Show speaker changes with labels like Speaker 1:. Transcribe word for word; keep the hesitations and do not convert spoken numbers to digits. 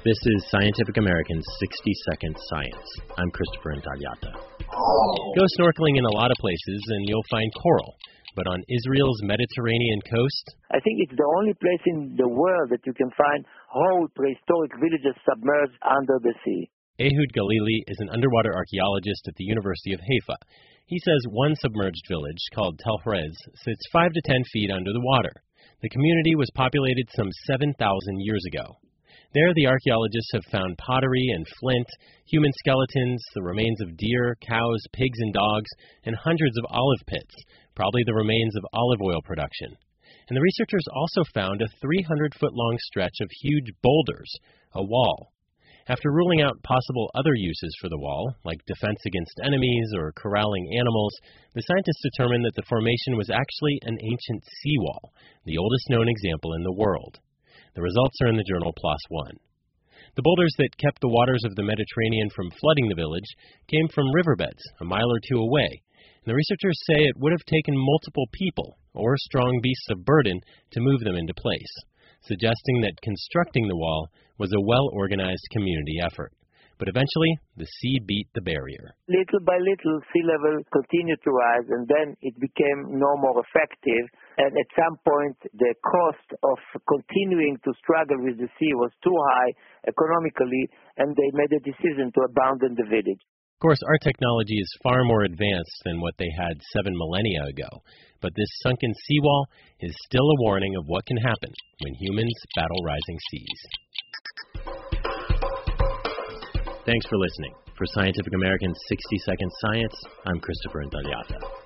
Speaker 1: This is Scientific American's sixty second Science. I'm Christopher Intagliata. Go snorkeling in a lot of places and you'll find coral. But on Israel's Mediterranean coast,
Speaker 2: I think it's the only place in the world that you can find whole prehistoric villages submerged under the sea.
Speaker 1: Ehud Galili is an underwater archaeologist at the University of Haifa. He says one submerged village, called Tel Hrez, sits five to ten feet under the water. The community was populated some seven thousand years ago. There, the archaeologists have found pottery and flint, human skeletons, the remains of deer, cows, pigs, and dogs, and hundreds of olive pits, probably the remains of olive oil production. And the researchers also found a three hundred foot long stretch of huge boulders, a wall. After ruling out possible other uses for the wall, like defense against enemies or corralling animals, the scientists determined that the formation was actually an ancient seawall, the oldest known example in the world. The results are in the journal PLOS ONE. The boulders that kept the waters of the Mediterranean from flooding the village came from riverbeds a mile or two away, and the researchers say it would have taken multiple people or strong beasts of burden to move them into place, suggesting that constructing the wall was a well-organized community effort. But eventually, the sea beat the barrier.
Speaker 2: Little by little, sea level continued to rise, and then it became no more effective. And at some point, the cost of continuing to struggle with the sea was too high economically, and they made a decision to abandon the village.
Speaker 1: Of course, our technology is far more advanced than what they had seven millennia ago. But this sunken seawall is still a warning of what can happen when humans battle rising seas. Thanks for listening. For Scientific American's sixty second Science, I'm Christopher Intagliata.